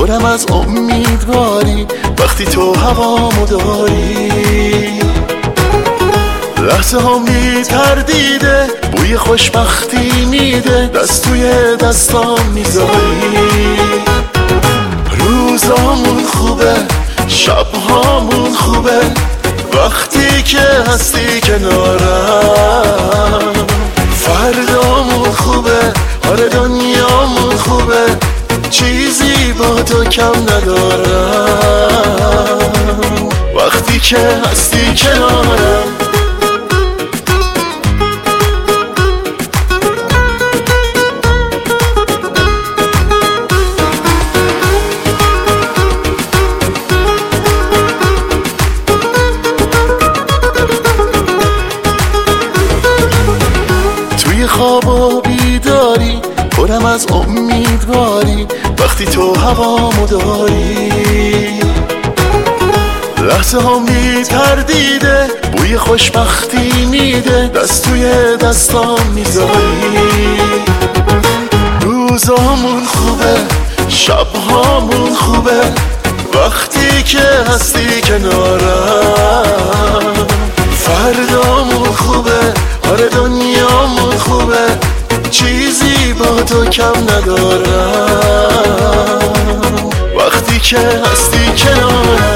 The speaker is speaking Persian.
پرم از امیدواری وقتی تو هوامو داری. لحظه ها میتردیده بوی خوشبختی میده دست توی دستام میذاری. روزامون خوبه شبهامون خوبه وقتی که هستی کنارم. فردامون خوبه آره دنیامون خوبه چیزی با تو کم ندارم وقتی که هستی کنارم. خواب و بیداری پرم از امیدواری وقتی تو هوامو داری. لحظه ها میتردیده بوی خوشبختی میده دست توی دستام میذاری. روزامون خوبه شبهامون خوبه وقتی که هستی کنارم. فردامون خوبه آره دنیامون خوبه چیزی با تو کم ندارم وقتی که هستی کنارم.